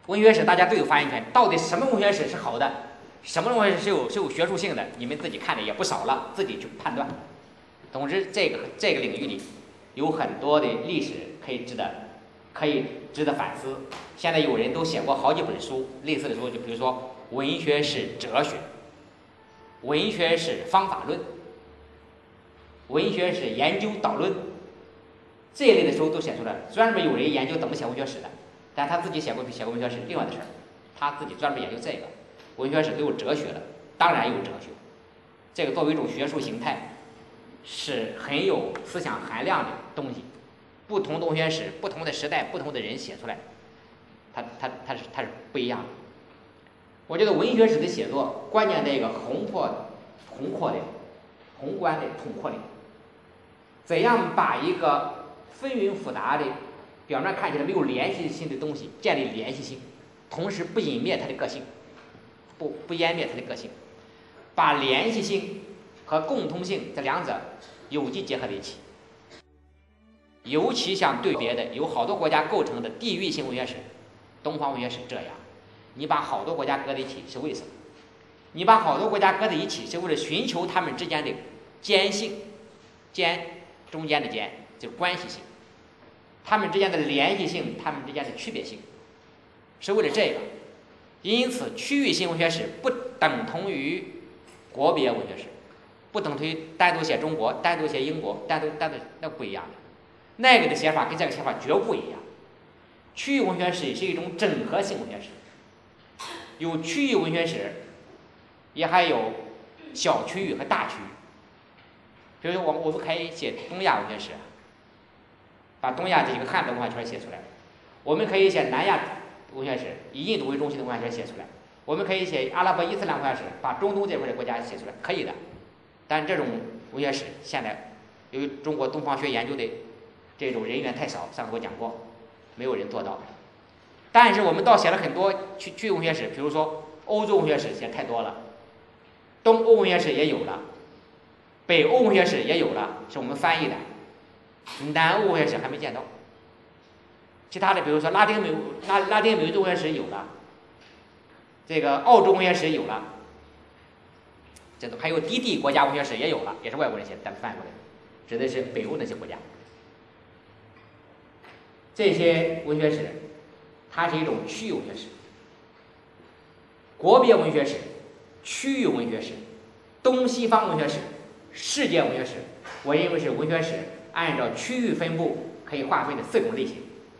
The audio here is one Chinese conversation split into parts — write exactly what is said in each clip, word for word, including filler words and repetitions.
文学史大家都有发言权，到底什么文学史是好的，什么文学史是有是有学术性的，你们自己看的也不少了，自己去判断。总之，这个这个领域里有很多的历史可以值得可以值得反思。现在有人都写过好几本书，类似的书，就比如说文学史哲学、文学史方法论、文学史研究导论这一类的书都写出来了。专门有人研究怎么写文学史的，但他自己写过写过文学史另外的事儿，他自己专门研究这个。文学史都有哲学了，当然有哲学，这个作为一种学术形态是很有思想含量的东西。不同的文学史，不同的时代，不同的人写出来，它它它是它是不一样的。我觉得文学史的写作关键在一个宏阔、宏阔的、宏观的、统阔的，怎样把一个纷纭复杂的、表面看起来没有联系性的东西建立联系性，同时不隐灭它的个性，不不湮灭它的个性，把联系性和共通性这两者有机结合在一起。尤其像对别的有好多国家构成的地域性文学史，东方文学史这样，你把好多国家搁在一起是为什么？你把好多国家搁在一起是为了寻求他们之间的间性，间中间的间就是关系性，他们之间的联系性，他们之间的区别性，是为了这个。因此，区域性文学史不等同于国别文学史，不等同于单独写中国、单独写英国、单独单独那不一样的。那个的写法跟这个写法绝不一样。区域文学史是一种整合性文学史，有区域文学史，也还有小区域和大区域。比如说，我们我们可以写东亚文学史，把东亚这几个汉族文化圈写出来；我们可以写南亚文学史，以印度为中心的文化圈写出来；我们可以写阿拉伯伊斯兰文学史，把中东这块的国家写出来，可以的。但这种文学史现在由于中国东方学研究的这种人员太少，上次我讲过，没有人做到。但是我们倒写了很多区区域文学史，比如说欧洲文学史写太多了，东欧文学史也有了，北欧文学史也有了，是我们翻译的，南欧文学史还没见到。其他的比如说拉丁美拉拉丁美洲文学史有了，这个澳洲文学史有了，这都还有低地国家文学史也有了，也是外国人写的，咱们翻译过来的，指的是北欧那些国家。这些文学史，它是一种区域文学史、国别文学史、区域文学史、东西方文学史、世界文学史。我认为是文学史按照区域分布可以划分的四种类型：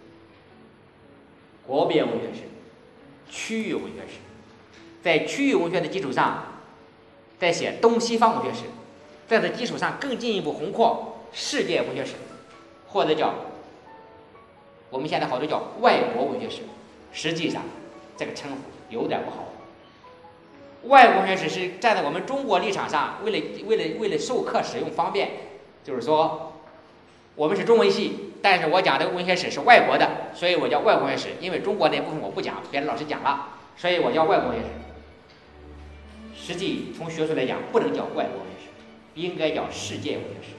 国别文学史、区域文学史，在区域文学的基础上，再写东西方文学史，在这基础上更进一步宏阔世界文学史，或者叫我们现在好多叫外国文学史。实际上这个称呼有点不好。外国文学史是站在我们中国立场上，为了为了为了授课使用方便，就是说我们是中文系，但是我讲这个文学史是外国的，所以我叫外国文学史。因为中国那部分我不讲，别的老师讲了，所以我叫外国文学史。实际从学术来讲，不能叫外国文学史，应该叫世界文学史。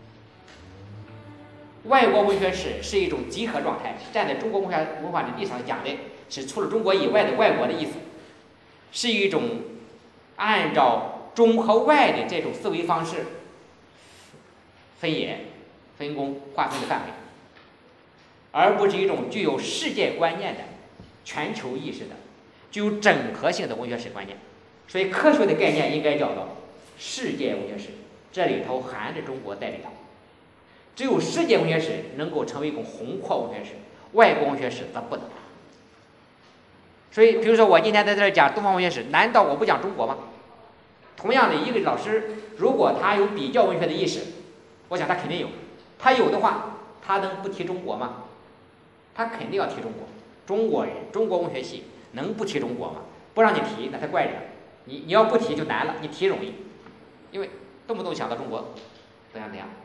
外国文学史是一种集合状态，站在中国文化文化的立场讲的是除了中国以外的外国的意思，是一种按照中和外的这种思维方式分野、分工、划分的范围，而不是一种具有世界观念的、全球意识的、具有整合性的文学史观念。所以，科学的概念应该叫做世界文学史，这里头含着中国在里头。只有世界文学史能够成为一种宏阔文学史，外国文学史则不能。所以，比如说我今天在这儿讲东方文学史，难道我不讲中国吗？同样的，一个老师如果他有比较文学的意识，我想他肯定有。他有的话，他能不提中国吗？他肯定要提中国。中国人，中国文学系能不提中国吗？不让你提，那才怪着。你你要不提就难了，你提容易，因为动不动想到中国怎样怎样。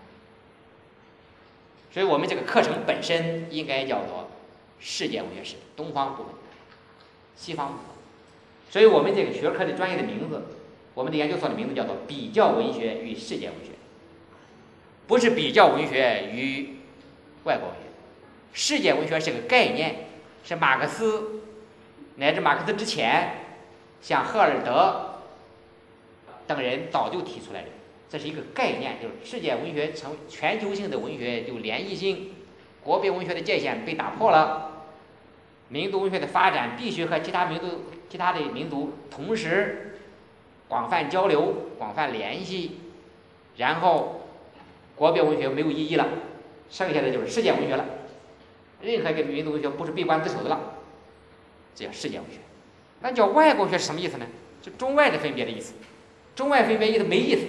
所以我们这个课程本身应该叫做世界文学史，东方部分，西方部分。所以我们这个学科的专业的名字，我们的研究所的名字叫做比较文学与世界文学，不是比较文学与外国文学。世界文学是个概念，是马克思乃至马克思之前，像赫尔德等人早就提出来了，这是一个概念，就是世界文学成全球性的文学有联系性，国别文学的界限被打破了，民族文学的发展必须和其他民族、其他的民族同时广泛交流、广泛联系，然后国别文学没有意义了，剩下的就是世界文学了。任何一个民族文学不是闭关自守的了，这叫世界文学。那叫外国文学是什么意思呢？就中外的分别的意思。中外分别意思没意思，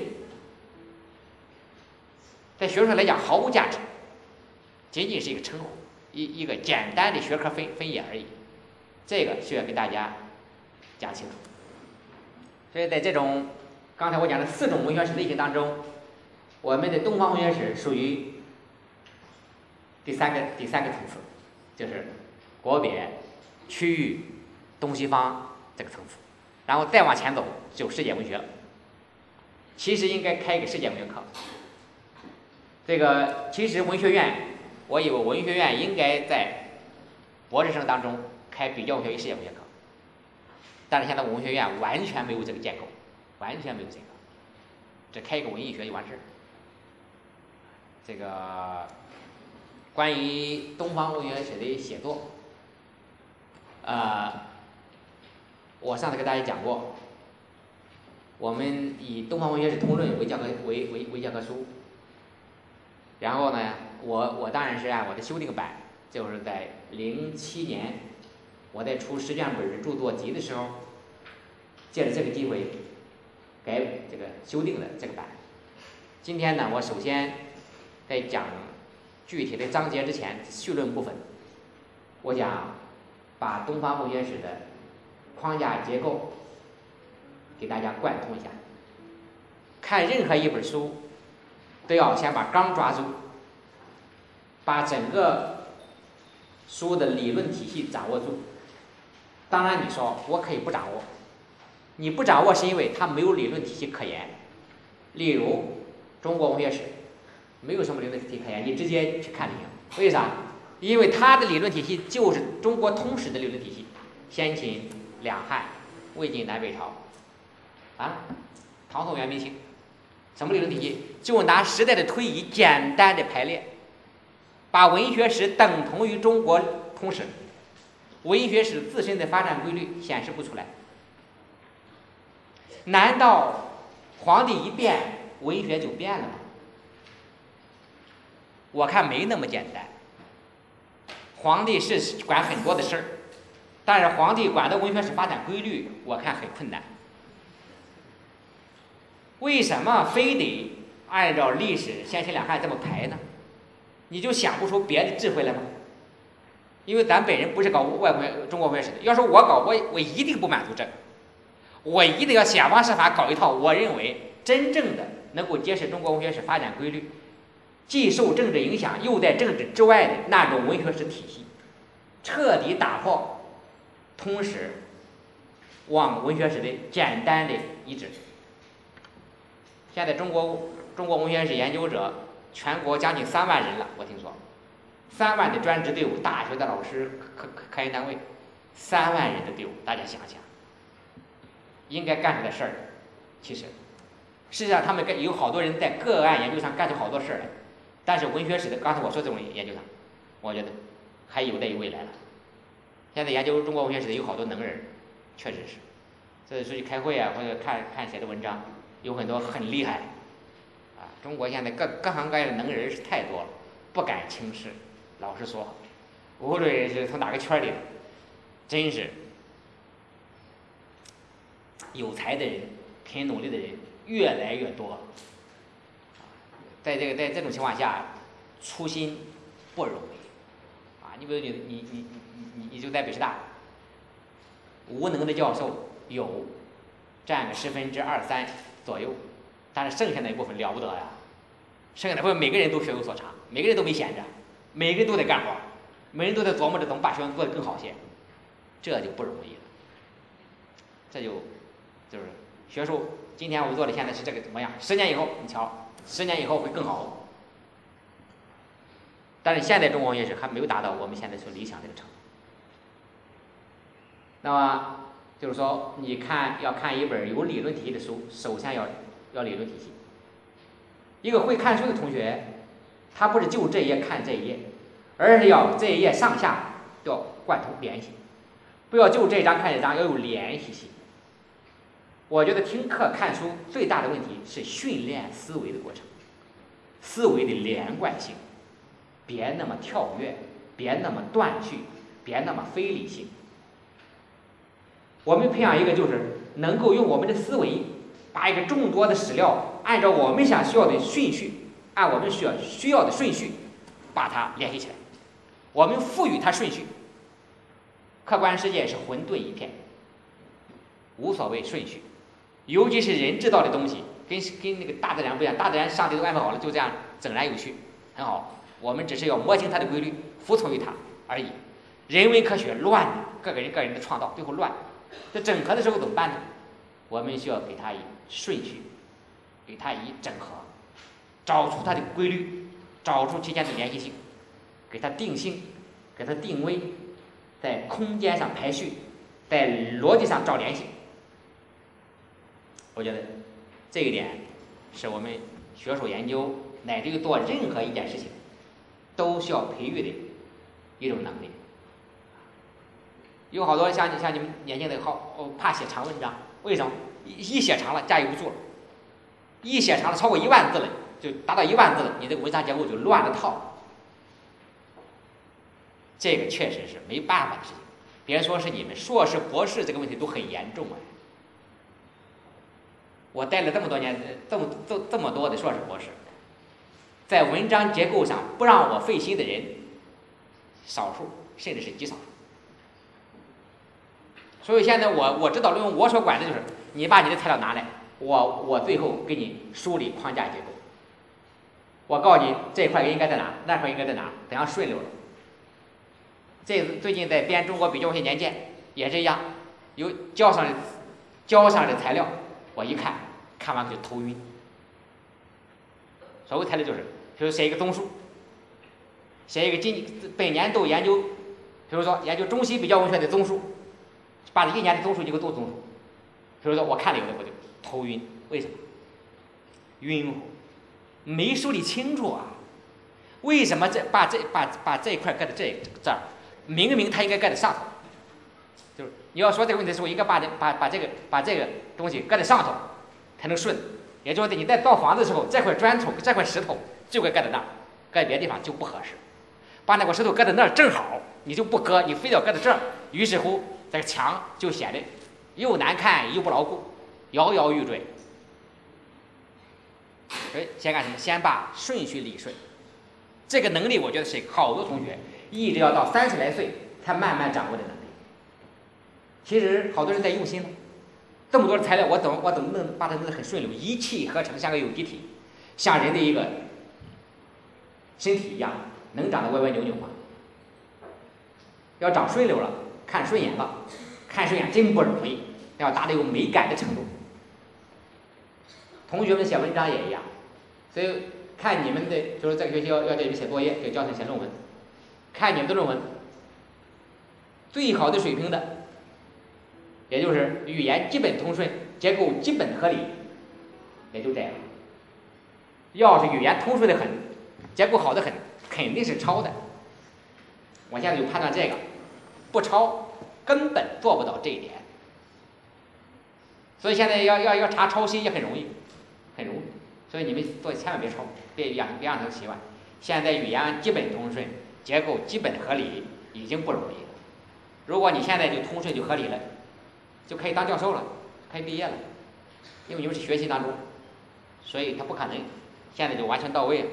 在学术上来讲毫无价值，仅仅是一个称呼，一一个简单的学科分分野而已。这个需要给大家讲清楚。所以在这种刚才我讲的四种文学史类型当中，我们的东方文学史属于第三个第三个层次，就是国别、区域、东西方这个层次，然后再往前走就世界文学了。其实应该开一个世界文学课。这个其实文学院，我以为文学院应该在博士生当中开比较文学与世界文学课，但是现在文学院完全没有这个建构，完全没有这个，只开一个文艺学就完事儿。这个关于东方文学史的写作，呃，我上次给大家讲过，我们以《东方文学史通论》为教科为为为教科书，然后呢，我我当然是按我的修订版，就是在零七年我在出十卷本著作集的时候，借着这个机会改这个修订了这个版。今天呢，我首先在讲具体的章节之前，绪论部分，我想把东方文学史的框架结构给大家贯通一下。看任何一本书，都要先把纲抓住，把整个书的理论体系掌握住。当然，你说我可以不掌握，你不掌握是因为它没有理论体系可言。例如中国文学史没有什么理论体系可言，你直接去看就行。为啥？因为它的理论体系就是中国通史的理论体系，先秦、两汉、魏晋南北朝，啊，唐宋元明清，什么理论体系？就拿时代的推移简单的排列，把文学史等同于中国通史，文学史自身的发展规律显示不出来。难道皇帝一变，文学就变了吗？我看没那么简单。皇帝是管很多的事儿，但是皇帝管的文学史发展规律，我看很困难。为什么非得按照历史先秦两汉这么排呢？你就想不出别的智慧来吗？因为咱本人不是搞外国中国文学史的，要是我搞，我我一定不满足这个，我一定要想方设法搞一套我认为真正的能够揭示中国文学史发展规律，既受政治影响又在政治之外的那种文学史体系，彻底打破通史往文学史的简单的移植。现在中国中国文学史研究者全国将近三万人了，我听说，三万的专职队伍，大学的老师、科科研单位，三万人的队伍，大家想想，应该干出来事儿。其实，事实上他们有好多人在个案研究上干出好多事儿来，但是文学史的，刚才我说这种研究上，我觉得还有待于未来了。现在研究中国文学史的有好多能人，确实是，这出去开会啊，或者看看写的文章，有很多很厉害。啊，中国现在各各行各业的能人是太多了，不敢轻视。老实说，无论是从哪个圈里的，真是有才的人、肯努力的人越来越多。在这个在这种情况下，初心不容易啊！你比如你你你你你就在北师大，无能的教授有占个十分之二三左右，但是剩下那一部分了不得呀！剩下那部分每个人都学有所长，每个人都没闲着，每个人都在干活，每个人都在琢磨着怎么把学问做得更好些，这就不容易了。这就就是学术，今天我们做的现在是这个怎么样？十年以后你瞧，十年以后会更好。但是现在中国文学史还没有达到我们现在所理想这个程度。 那么就是说，你看要看一本有理论体系的书，首先要要理论体系。一个会看书的同学，他不是就这一页看这一页，而是要这一页上下要贯通联系，不要就这章看这章，要有联系性。我觉得听课看书最大的问题是训练思维的过程，思维的连贯性，别那么跳跃，别那么断续，别那么非理性。我们培养一个就是能够用我们的思维，把一个众多的史料按照我们想需要的顺序，按我们需要需要的顺序，把它联系起来。我们赋予它顺序。客观世界是混沌一片，无所谓顺序，尤其是人制造的东西，跟跟那个大自然不一样。大自然上帝都安排好了，就这样井然有序，很好。我们只是要摸清它的规律，服从于它而已。人文科学乱的，各个人个人的创造，最后乱。在整合的时候怎么办呢？我们需要给它以顺序，给它以整合，找出它的规律，找出其间的联系性，给它定性，给它定位，在空间上排序，在逻辑上找联系。我觉得这一点是我们学术研究乃至于做任何一件事情都需要培育的一种能力。有好多像像你们年轻的好，哦，怕写长文章，为什么？一一写长了驾驭不住了，一写长了超过一万字了，就达到一万字了，你这个文章结构就乱了套。这个确实是没办法的事情。别说是你们硕士、博士，这个问题都很严重啊。我带了这么多年，这么这这么多的硕士、博士，在文章结构上不让我费心的人，少数，甚至是极少数。所以现在我我知道论文，我所管的就是你把你的材料拿来，我我最后给你梳理框架结构。我告诉你这一块应该在哪，那块应该在哪，怎样顺溜了。这最近在编《中国比较学年鉴》也是一样，有交上的交上的材料，我一看，看完就头晕。所谓材料就是，比如写一个综述，写一个今本年度研究，比如说研究中西比较文学的综述。把这一年的综述就给做综述，比如说我看了有的我就头晕，为什么？晕乎，没梳理清楚啊！为什么这把这把把这一块搁在这这儿？明明它应该搁在上头，就是你要说这个问题的时候，应该把这把把这个把这个东西搁在上头，才能顺。也就是说，你在造房子的时候，这块砖头这块石头就该搁在那儿，搁在别的地方就不合适。把那块石头搁在那儿正好，你就不搁，你非要搁在这儿，于是乎。这个墙就显得又难看又不牢固，摇摇欲坠。所以先干什么？先把顺序理顺。这个能力，我觉得是好多同学一直要到三十来岁才慢慢掌握的能力。其实好多人在用心了，这么多的材料，我怎么我怎么能把它弄得很顺溜，一气呵成，像个有机体，像人的一个身体一样，能长得歪歪扭扭吗？要长顺溜了。看顺眼了，看顺眼真不容易，要达到有美感的程度。同学们写文章也一样，所以看你们的，就是这个学期要要叫你们写作业，给教授写论文，看你们的论文，最好的水平的，也就是语言基本通顺，结构基本合理，也就这样。要是语言通顺的很，结构好的很，肯定是抄的。我现在就判断这个。不抄根本做不到这一点，所以现在要要要查抄袭也很容易，很容易。所以你们做千万别抄，别养别养成习惯。现在语言基本通顺，结构基本合理，已经不容易了。如果你现在就通顺就合理了，就可以当教授了，可以毕业了，因为你们是学习当中，所以他不可能现在就完全到位了。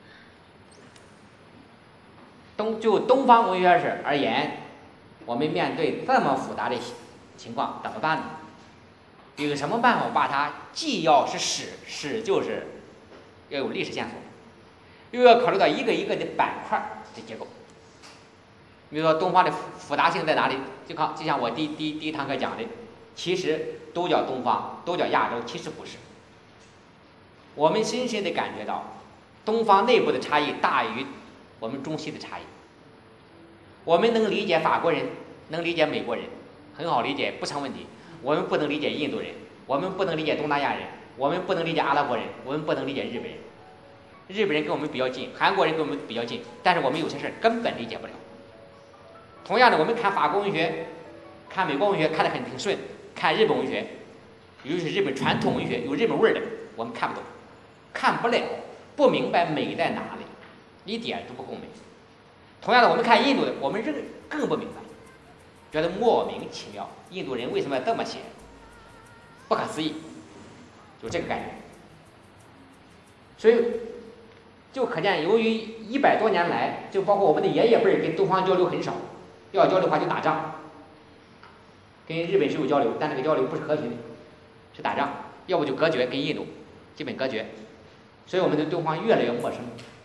东就东方文学史而言。我们面对这么复杂的情况怎么办呢？有什么办法把它既要是史，史就是要有历史线索，又要考虑到一个一个的板块的结构。比如说东方的复杂性在哪里？就靠就像我第第第一堂课讲的，其实都叫东方，都叫亚洲，其实不是。我们深深地感觉到，东方内部的差异大于我们中西的差异。我们能理解法国人，能理解美国人， 很好理解，不成问题。我们不能理解印度人，我们不能理解东南亚人，我们不能理解阿拉伯人，我们不能理解日本人。日本人跟我们比较近，韩国人跟我们比较近，但是我们有些事根本理解不了。同样的，我们看法国文学，看美国文学看得很挺顺，看日本文学，尤其是日本传统文学有日本味儿的，我们看不懂，看不了，不明白美在哪里，一点都不够美。同样的，我们看印度的，我们更更不明白，觉得莫名其妙，印度人为什么要这么写？不可思议，就这个感觉。所以就可见，由于一百多年来，就包括我们的爷爷辈儿跟东方交流很少，要交流的话就打仗，跟日本是有交流，但这个交流不是和平的，是打仗，要不就隔绝，跟印度基本隔绝，所以我们对东方越来越陌生。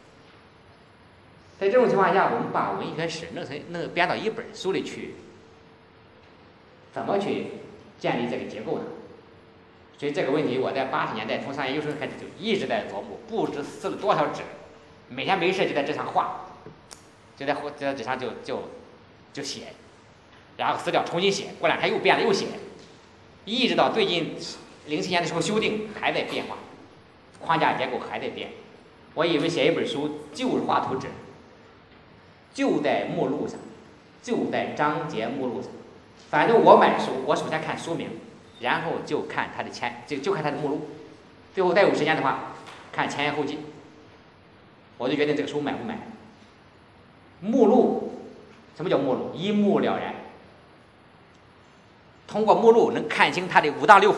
在这种情况下，我们把文学史弄成弄编到一本书里去，怎么去建立这个结构呢？所以这个问题，我在八十年代从上研究生开始就一直在琢磨，不知撕了多少纸，每天没事就在纸上画，就在就在纸上就就就写，然后撕掉重新写，过两天又变了又写，一直到最近零七年的时候修订还在变化，框架结构还在变。我以为写一本书就是画图纸，就在目录上，就在章节目录上，反正我买书，我首先看书名。然后就看它的前，就就看它的目录，最后再有时间的话，看前言后记，我就决定这个书买不买。目录，什么叫目录？一目了然。通过目录能看清它的五脏六腑。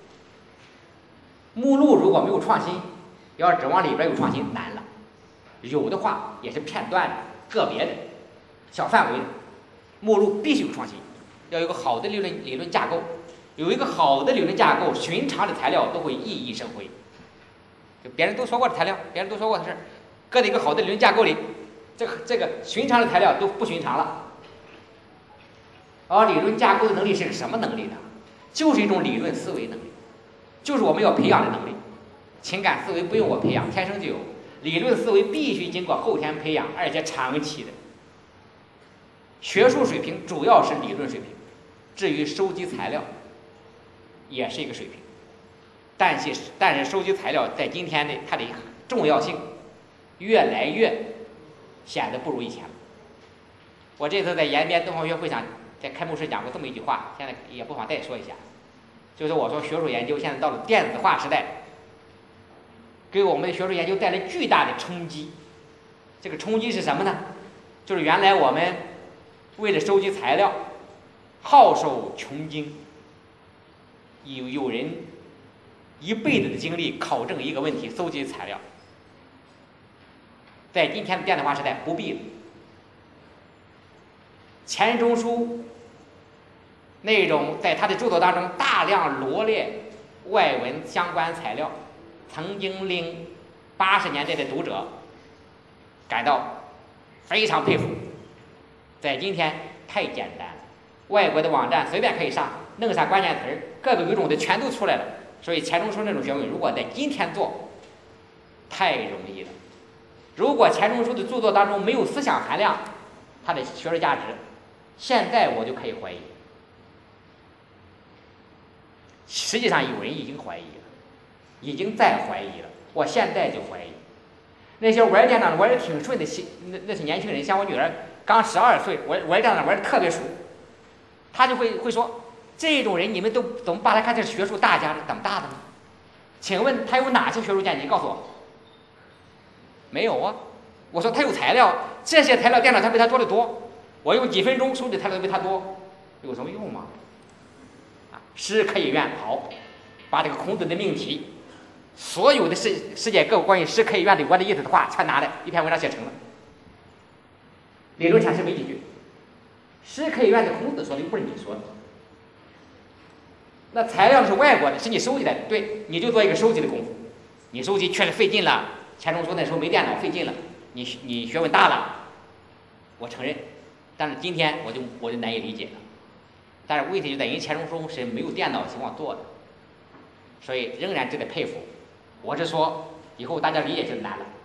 目录如果没有创新，要指望里边有创新难了。有的话也是片段的、个别的、小范围的。目录必须有创新，要有个好的理论理论架构。有一个好的理论架构，寻常的材料都会熠熠生辉。就别人都说过的材料，别人都说过的事儿，搁在一个好的理论架构里，这个这个寻常的材料都不寻常了。而理论架构的能力是什么能力呢？就是一种理论思维能力，就是我们要培养的能力。情感思维不用我培养，天生就有；理论思维必须经过后天培养，而且长期的。学术水平主要是理论水平，至于收集材料。也是一个水平，但是但是收集材料在今天的它的重要性越来越显得不如以前了。我这次在延边东方学会上在开幕式讲过这么一句话，现在也不妨再说一下，就是我说学术研究现在到了电子化时代，给我们的学术研究带来巨大的冲击。这个冲击是什么呢？就是原来我们为了收集材料耗受穷经。有有人一辈子的精力考证一个问题，搜集材料，在今天的电子化时代不必了。钱钟书那种在他的著作当中大量罗列外文相关材料，曾经令八十年代的读者感到非常佩服。在今天太简单了，外国的网站随便可以上，弄上关键词儿，各个语种的全都出来了。所以钱钟书那种学问，如果在今天做，太容易了。如果钱钟书的著作当中没有思想含量，他的学术价值，现在我就可以怀疑。实际上有人已经怀疑了，已经在怀疑了，我现在就怀疑。那些玩电脑玩的挺顺的那那些年轻人，像我女儿刚十二岁，玩玩电脑玩的特别熟，他就会会说。这种人你们都怎么把他看成学术大家是怎么大的呢？请问他有哪些学术见解？告诉我。没有啊。我说他有材料，这些材料电脑上比他多得多。我用几分钟收集材料比他多，有什么用吗？啊，诗可以院好，把这个孔子的命题，所有的世世界各关于诗可以院有关的意思的话，全拿来一篇文章写成了。理论阐释没几句。诗可以院的孔子说的，又不是你说的。那材料是外国的，是你收集的，对，你就做一个收集的功夫。你收集确实费劲了，钱钟书那时候没电脑，费劲了。你你学问大了，我承认。但是今天我就我就难以理解了。但是问题就在于钱钟书是没有电脑的情况做的，所以仍然值得佩服。我是说，以后大家理解就难了。